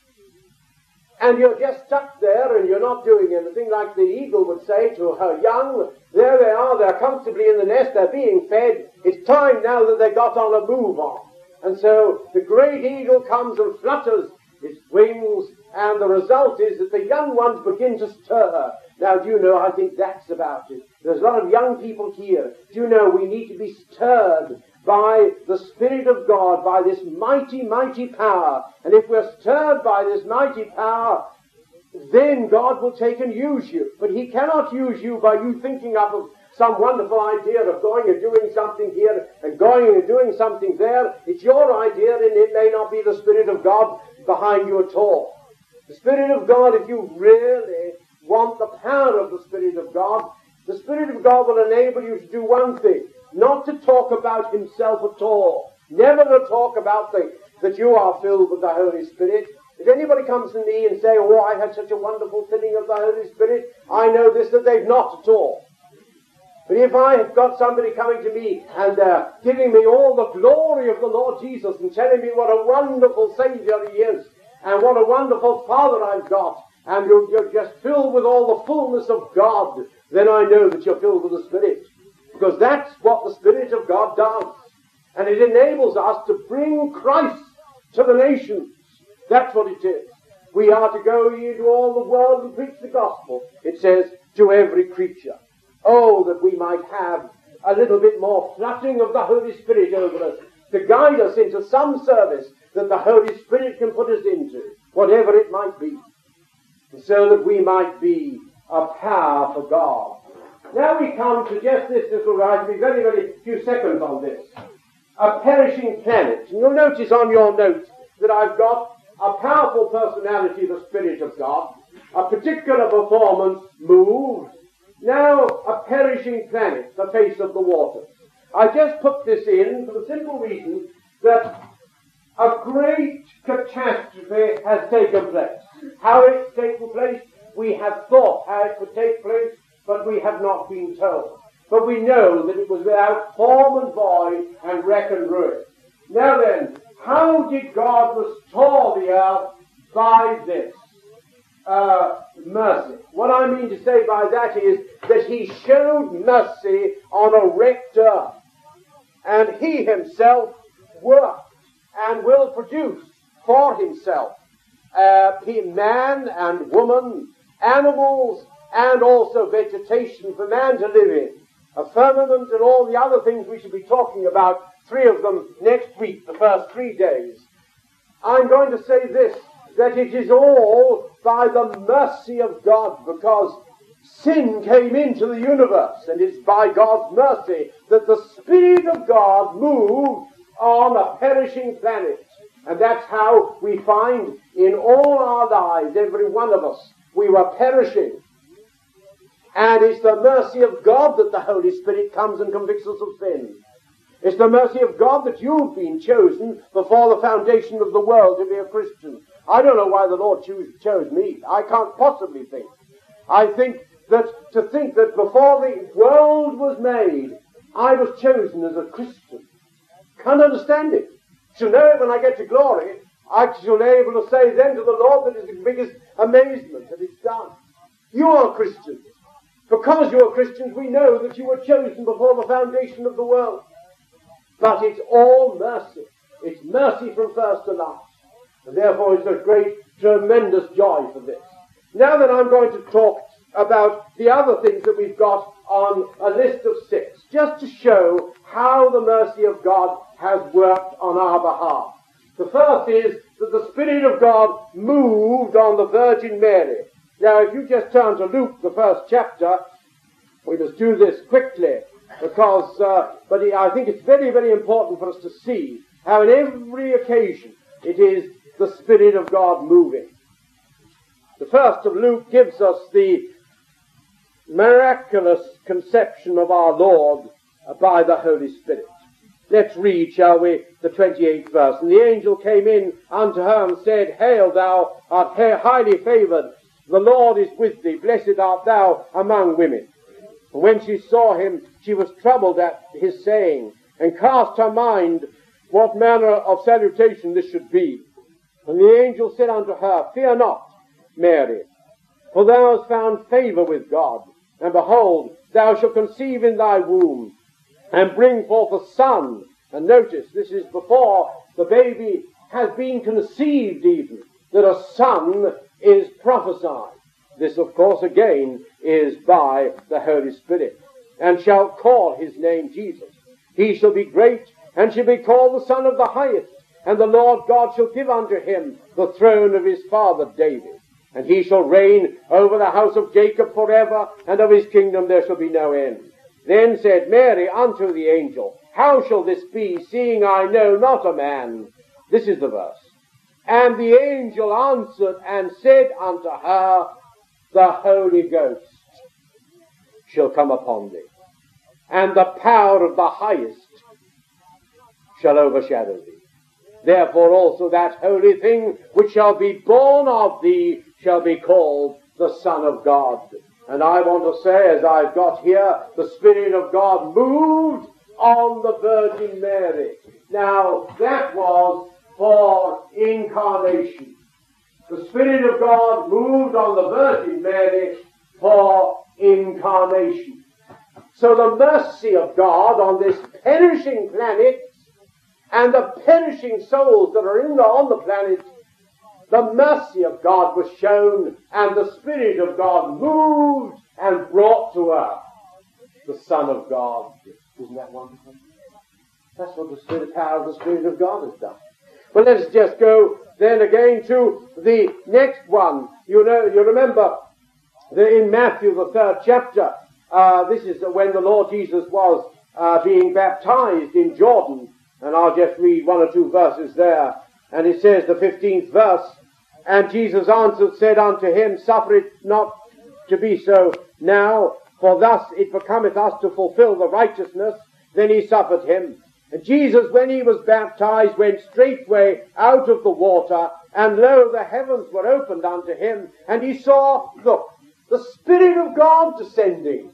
and you're just stuck there and you're not doing anything, like the eagle would say to her young. There they are, they're comfortably in the nest, they're being fed. It's time now that they got on a move on. And so the great eagle comes and flutters its wings, and the result is that the young ones begin to stir. Now, do you know, I think that's about it. There's a lot of young people here. Do you know, we need to be stirred by the Spirit of God, by this mighty, mighty power. And if we're stirred by this mighty power, then God will take and use you. But He cannot use you by you thinking up of some wonderful idea of going and doing something here and going and doing something there. It's your idea, and it may not be the Spirit of God behind you at all. The Spirit of God, if you really want the power of the Spirit of God, the Spirit of God will enable you to do one thing, not to talk about Himself at all, never to talk about the, that you are filled with the Holy Spirit. If anybody comes to me and say, oh, I had such a wonderful filling of the Holy Spirit, I know this, that they've not at all. But if I have got somebody coming to me and uh, giving me all the glory of the Lord Jesus and telling me what a wonderful Savior He is and what a wonderful Father I've got, and you're, you're just filled with all the fullness of God, then I know that you're filled with the Spirit. Because that's what the Spirit of God does. And it enables us to bring Christ to the nations. That's what it is. We are to go into all the world and preach the gospel. It says, to every creature. Oh, that we might have a little bit more fluttering of the Holy Spirit over us, to guide us into some service that the Holy Spirit can put us into, whatever it might be, so that we might be a power for God. Now we come to just this little right, to be very, very few seconds on this. A perishing planet. And you'll notice on your notes that I've got a powerful personality, the Spirit of God, a particular performance moved. Now, a perishing planet, the face of the waters. I just put this in for the simple reason that a great catastrophe has taken place. How it's taken place, we have thought how it could take place, but we have not been told. But we know that it was without form and void and wreck and ruin. Now then, how did God restore the earth by this? Uh, mercy. What I mean to say by that is that He showed mercy on a wrecked earth, and He Himself worked and will produce for Himself uh, man and woman, animals, and also vegetation for man to live in, a firmament and all the other things we shall be talking about, three of them next week, the first three days. I'm going to say this, that it is all by the mercy of God, because sin came into the universe, and it's by God's mercy that the Spirit of God moved on a perishing planet. And that's how we find in all our lives, every one of us, we were perishing. And it's the mercy of God that the Holy Spirit comes and convicts us of sin. It's the mercy of God that you've been chosen before the foundation of the world to be a Christian. I don't know why the Lord choose, chose me. I can't possibly think. I think that to think that before the world was made, I was chosen as a Christian. Can't understand it. Shall know it when I get to glory. I shall be able to say then to the Lord that is the biggest amazement that it's done. You are Christians. Because you are Christians, we know that you were chosen before the foundation of the world. But it's all mercy. It's mercy from first to last. And therefore it's a great, tremendous joy for this. Now that I'm going to talk about the other things that we've got on a list of six, just to show how the mercy of God has worked on our behalf. The first is that the Spirit of God moved on the Virgin Mary. Now, if you just turn to Luke, the first chapter, we must do this quickly, because, uh, but I think it's very, very important for us to see how in every occasion it is the Spirit of God moving. The first of Luke gives us the miraculous conception of our Lord by the Holy Spirit. Let's read, shall we, the twenty-eighth verse. And the angel came in unto her and said, Hail, thou art highly favoured, the Lord is with thee, blessed art thou among women. And when she saw him, she was troubled at his saying, and cast her mind what manner of salutation this should be. And the angel said unto her, Fear not, Mary, for thou hast found favour with God. And behold, thou shalt conceive in thy womb, and bring forth a son. And notice, this is before the baby has been conceived even, that a son is prophesied. This, of course, again, is by the Holy Spirit. And shall call his name Jesus. He shall be great, and shall be called the Son of the Highest. And the Lord God shall give unto him the throne of his father David. And he shall reign over the house of Jacob forever, and of his kingdom there shall be no end. Then said Mary unto the angel, How shall this be, seeing I know not a man? This is the verse. And the angel answered and said unto her, The Holy Ghost shall come upon thee, and the power of the Highest shall overshadow thee. Therefore also that holy thing which shall be born of thee shall be called the Son of God. And I want to say, as I've got here, the Spirit of God moved on the Virgin Mary. Now, that was for incarnation. The Spirit of God moved on the Virgin Mary for incarnation. So the mercy of God on this perishing planet and the perishing souls that are in the, on the planet, the mercy of God was shown, and the Spirit of God moved and brought to earth the Son of God. Isn't that wonderful? That's what the Spirit, power of the Spirit of God has done. Well, let's just go then again to the next one. You know, you remember that in Matthew, the third chapter, uh, this is when the Lord Jesus was uh, being baptized in Jordan. And I'll just read one or two verses there. And it says, the fifteenth verse, And Jesus answered, said unto him, Suffer it not to be so now, for thus it becometh us to fulfill the righteousness. Then he suffered him. And Jesus, when he was baptized, went straightway out of the water, and lo, the heavens were opened unto him, and he saw, look, the Spirit of God descending.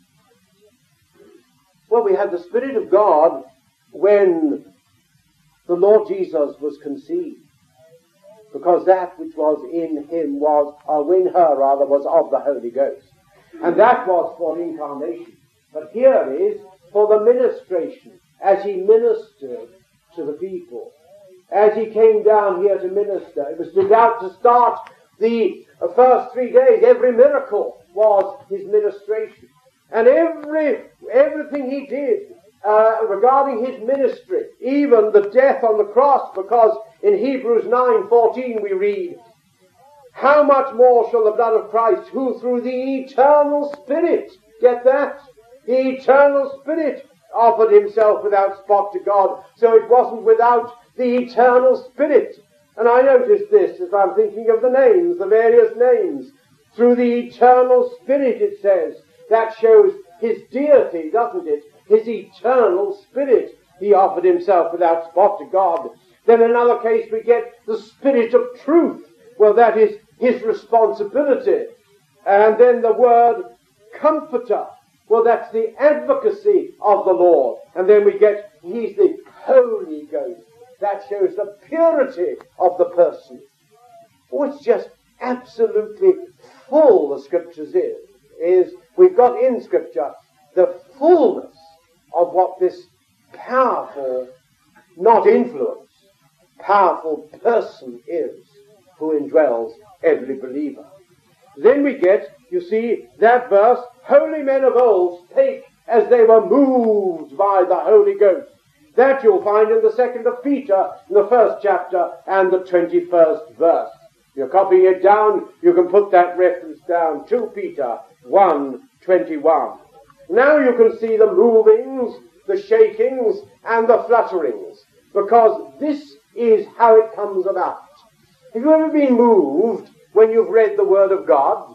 Well, we had the Spirit of God when the Lord Jesus was conceived, because that which was in him was, or in her rather, was of the Holy Ghost. And that was for incarnation. But here is for the ministration, as he ministered to the people. As he came down here to minister, it was about to start the first three days. Every miracle was his ministration. And every everything he did uh, regarding his ministry, even the death on the cross, because in Hebrews nine fourteen we read, How much more shall the blood of Christ, who through the eternal Spirit, get that? The eternal Spirit offered himself without spot to God. So it wasn't without the eternal Spirit. And I noticed this as I'm thinking of the names, the various names. Through the eternal Spirit, it says. That shows his deity, doesn't it? His eternal Spirit. He offered himself without spot to God. Then in another case we get the Spirit of truth. Well, that is his responsibility. And then the word Comforter. Well, that's the advocacy of the Lord. And then we get, he's the Holy Ghost. That shows the purity of the person. Oh, it's just absolutely full, the Scriptures is. is we've got in Scripture the fullness of what this powerful, not influence, powerful person is who indwells every believer. Then we get, you see, that verse, Holy men of old spake as they were moved by the Holy Ghost. That you'll find in the second of Peter, in the first chapter, and the twenty-first verse. If you're copying it down, you can put that reference down, Second Peter one twenty-one. Now you can see the movings, the shakings, and the flutterings, because this is how it comes about. Have you ever been moved when you've read the Word of God?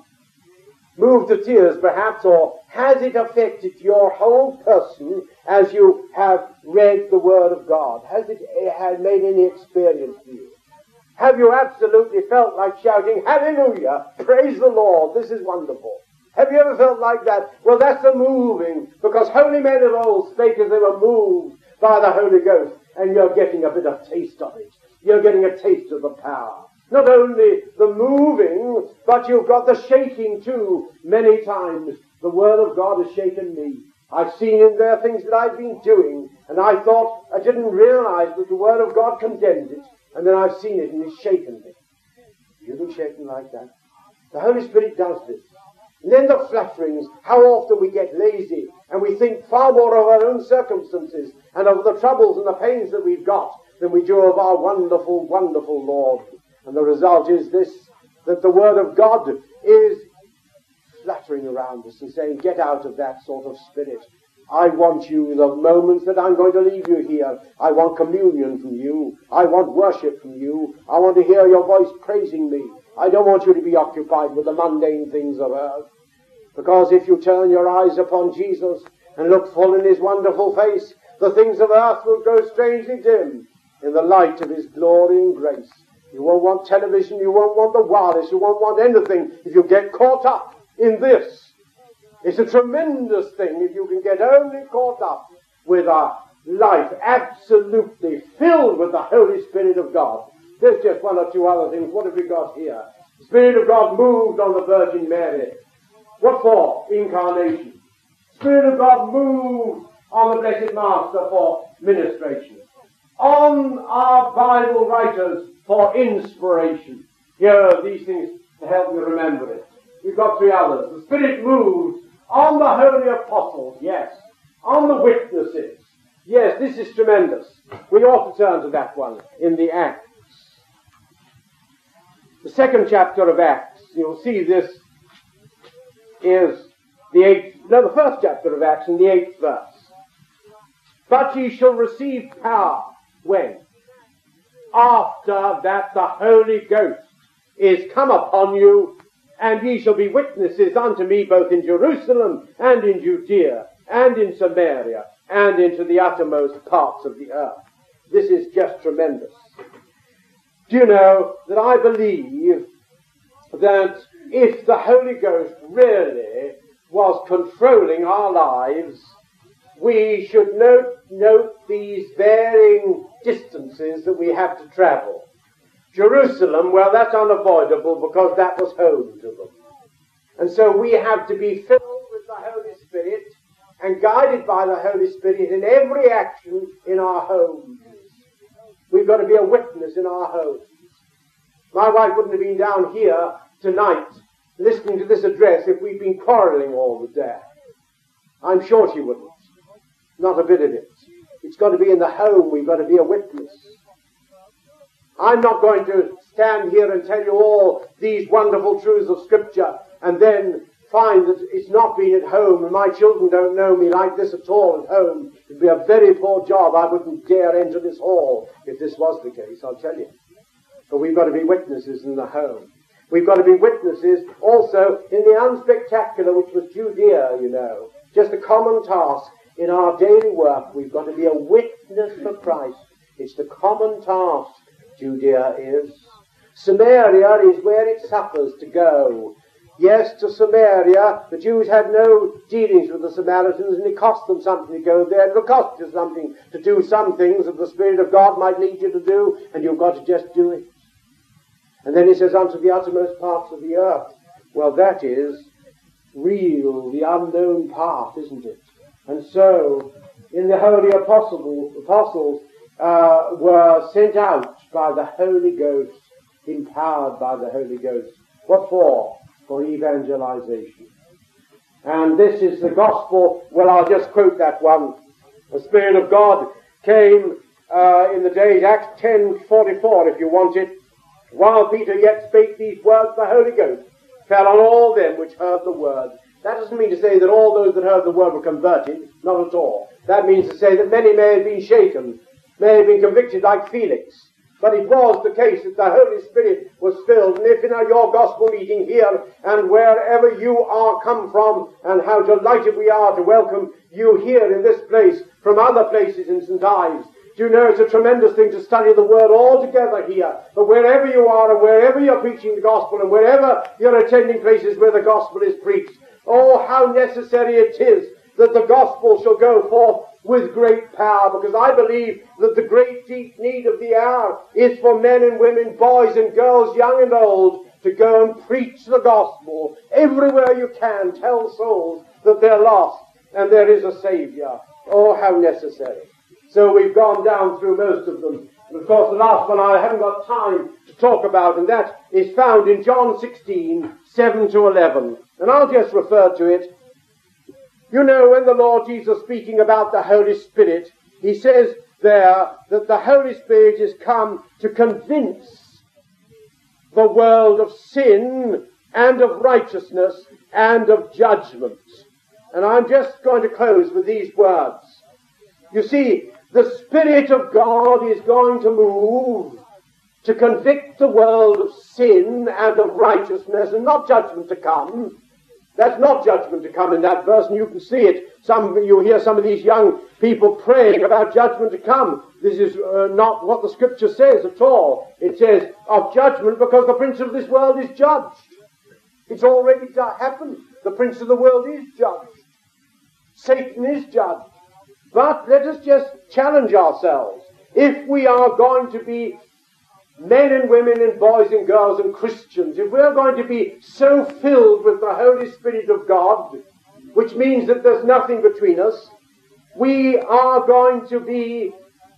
Moved to tears, perhaps, or has it affected your whole person as you have read the Word of God? Has it had made any experience to you? Have you absolutely felt like shouting, "Hallelujah! Praise the Lord! This is wonderful"? Have you ever felt like that? Well, that's a moving, because holy men of old spake as they were moved by the Holy Ghost, and you're getting a bit of taste of it. You're getting a taste of the power. Not only the moving, but you've got the shaking too. Many times the Word of God has shaken me. I've seen in there things that I've been doing, and I thought I didn't realize that the Word of God condemned it, and then I've seen it and it's shaken me. You've been shaken like that. The Holy Spirit does this. And then the flutterings, how often we get lazy and we think far more of our own circumstances and of the troubles and the pains that we've got than we do of our wonderful, wonderful Lord. And the result is this, that the Word of God is fluttering around us and saying, get out of that sort of spirit. I want you, the moments that I'm going to leave you here, I want communion from you. I want worship from you. I want to hear your voice praising me. I don't want you to be occupied with the mundane things of earth. Because if you turn your eyes upon Jesus and look full in his wonderful face, the things of earth will grow strangely dim in the light of his glory and grace. You won't want television, you won't want the wireless, you won't want anything if you get caught up in this. It's a tremendous thing if you can get only caught up with a life absolutely filled with the Holy Spirit of God. There's just one or two other things. What have we got here? The Spirit of God moved on the Virgin Mary. What for? Incarnation. The Spirit of God moved on the Blessed Master for ministration. On our Bible writers for inspiration. Here are these things to help you remember it. We've got three others. The Spirit moved on the holy apostles, yes. On the witnesses. Yes, this is tremendous. We ought to turn to that one in the Acts. The second chapter of Acts, you'll see this is the eighth, no, the first chapter of Acts in the eighth verse. But ye shall receive power. When? After that the Holy Ghost is come upon you, and ye shall be witnesses unto me both in Jerusalem and in Judea and in Samaria and into the uttermost parts of the earth. This is just tremendous. Do you know that I believe that if the Holy Ghost really was controlling our lives, we should note, note these varying distances that we have to travel. Jerusalem, well, that's unavoidable because that was home to them. And so we have to be filled with the Holy Spirit and guided by the Holy Spirit in every action in our homes. We've got to be a witness in our homes. My wife wouldn't have been down here tonight listening to this address if we'd been quarreling all the day. I'm sure she wouldn't. Not a bit of it. It's got to be in the home. We've got to be a witness. I'm not going to stand here and tell you all these wonderful truths of Scripture and then find that it's not been at home and my children don't know me like this at all at home. It would be a very poor job. I wouldn't dare enter this hall if this was the case, I'll tell you. But we've got to be witnesses in the home. We've got to be witnesses also in the unspectacular, which was Judea, you know. Just a common task in our daily work. We've got to be a witness for Christ. It's the common task, Judea is. Samaria is where it suffers to go. Yes, to Samaria, the Jews had no dealings with the Samaritans, and it cost them something to go there. It'll cost you something to do some things that the Spirit of God might lead you to do, and you've got to just do it. And then he says, unto the uttermost parts of the earth. Well, that is real, the unknown part, isn't it? And so, in the holy apostle, apostles uh, were sent out by the Holy Ghost, empowered by the Holy Ghost. What for? For evangelization. And this is the gospel. Well, I'll just quote that one. The Spirit of God came uh, in the days, Acts ten forty-four, if you want it. While Peter yet spake these words, the Holy Ghost fell on all them which heard the word. That doesn't mean to say that all those that heard the word were converted, not at all. That means to say that many may have been shaken, may have been convicted like Felix. But it was the case that the Holy Spirit was filled. And if in your gospel meeting here and wherever you are come from, and how delighted we are to welcome you here in this place from other places in Saint Ives, do you know it's a tremendous thing to study the Word all together here. But wherever you are and wherever you're preaching the gospel and wherever you're attending places where the gospel is preached, oh, how necessary it is that the gospel shall go forth with great power, because I believe that the great deep need of the hour is for men and women, boys and girls, young and old, to go and preach the gospel everywhere you can. Tell souls that they're lost and there is a Savior. Oh, how necessary. So we've gone down through most of them. And of course the last one I haven't got time to talk about, and that is found in John sixteen, seven to eleven. And I'll just refer to it. You know, when the Lord Jesus speaking about the Holy Spirit, he says there that the Holy Spirit is come to convince the world of sin and of righteousness and of judgment. And I'm just going to close with these words. You see, the Spirit of God is going to move to convict the world of sin and of righteousness, and not judgment to come. That's not judgment to come in that verse, and you can see it. Some, you hear some of these young people praying about judgment to come. This is uh, not what the Scripture says at all. It says of judgment because the prince of this world is judged. It's already happened. The prince of the world is judged. Satan is judged. But let us just challenge ourselves. If we are going to be men and women and boys and girls and Christians, if we're going to be so filled with the Holy Spirit of God, which means that there's nothing between us, we are going to be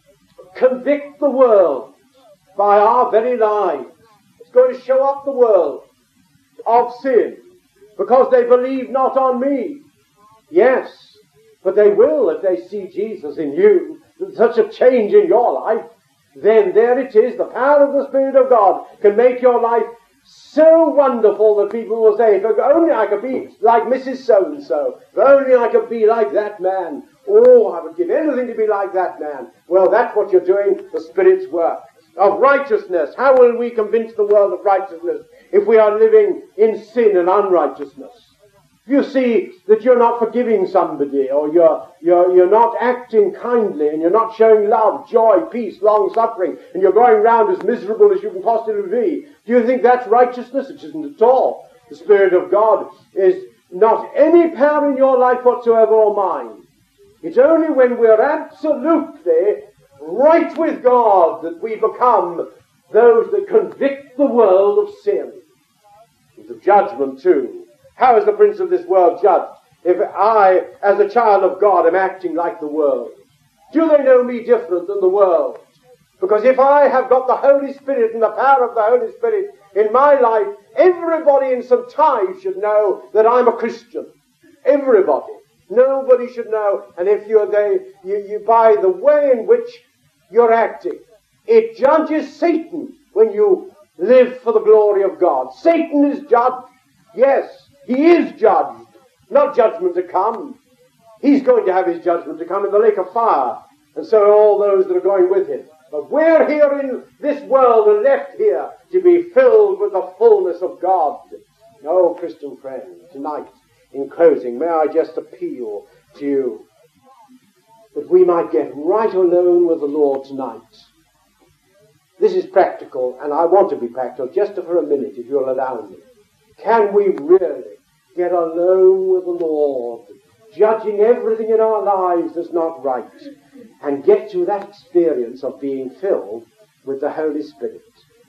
convict the world by our very lives. It's going to show up the world of sin because they believe not on me. Yes, but they will if they see Jesus in you. There's such a change in your life. Then there it is, the power of the Spirit of God can make your life so wonderful that people will say, if only I could be like Missus So-and-so, if only I could be like that man, oh, I would give anything to be like that man. Well, that's what you're doing, the Spirit's work. Of righteousness, how will we convince the world of righteousness if we are living in sin and unrighteousness? You see that you're not forgiving somebody, or you're, you're, you're not acting kindly, and you're not showing love, joy, peace, long-suffering, and you're going round as miserable as you can possibly be. Do you think that's righteousness? It isn't at all. The Spirit of God is not any power in your life whatsoever or mine. It's only when we're absolutely right with God that we become those that convict the world of sin. It's of judgment too. How is the prince of this world judged? If I, as a child of God, am acting like the world, do they know me different than the world? Because if I have got the Holy Spirit and the power of the Holy Spirit in my life, everybody in some time should know that I'm a Christian. Everybody. Nobody should know. And if you're they, you, you by the way in which you're acting, it judges Satan when you live for the glory of God. Satan is judged. Yes. He is judged, not judgment to come. He's going to have his judgment to come in the lake of fire, and so are all those that are going with him. But we're here in this world and left here to be filled with the fullness of God. Oh, Christian friend, tonight, in closing, may I just appeal to you that we might get right alone with the Lord tonight. This is practical, and I want to be practical, just for a minute, if you'll allow me. Can we really get alone with the Lord, judging everything in our lives as not right, and get to that experience of being filled with the Holy Spirit?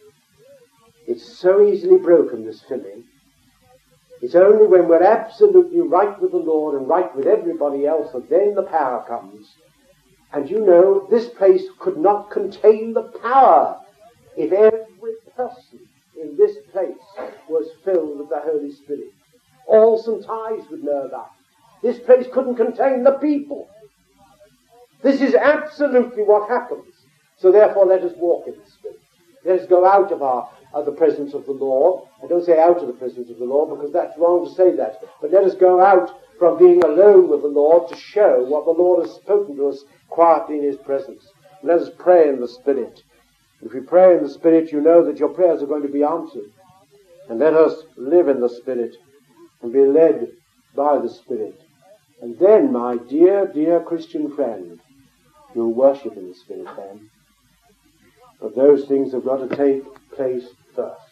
It's so easily broken, this filling. It's only when we're absolutely right with the Lord and right with everybody else that then the power comes. And you know, this place could not contain the power if every person in this place was filled with the Holy Spirit. All Saint Ives would know that. This place couldn't contain the people. This is absolutely what happens. So therefore let us walk in the Spirit. Let us go out of our of the presence of the Lord. I don't say out of the presence of the Lord, because that's wrong to say that. But let us go out from being alone with the Lord to show what the Lord has spoken to us quietly in his presence. And let us pray in the Spirit. If we pray in the Spirit, you know that your prayers are going to be answered. And let us live in the Spirit and be led by the Spirit. And then, my dear, dear Christian friend, you'll worship in the Spirit then. But those things have got to take place first.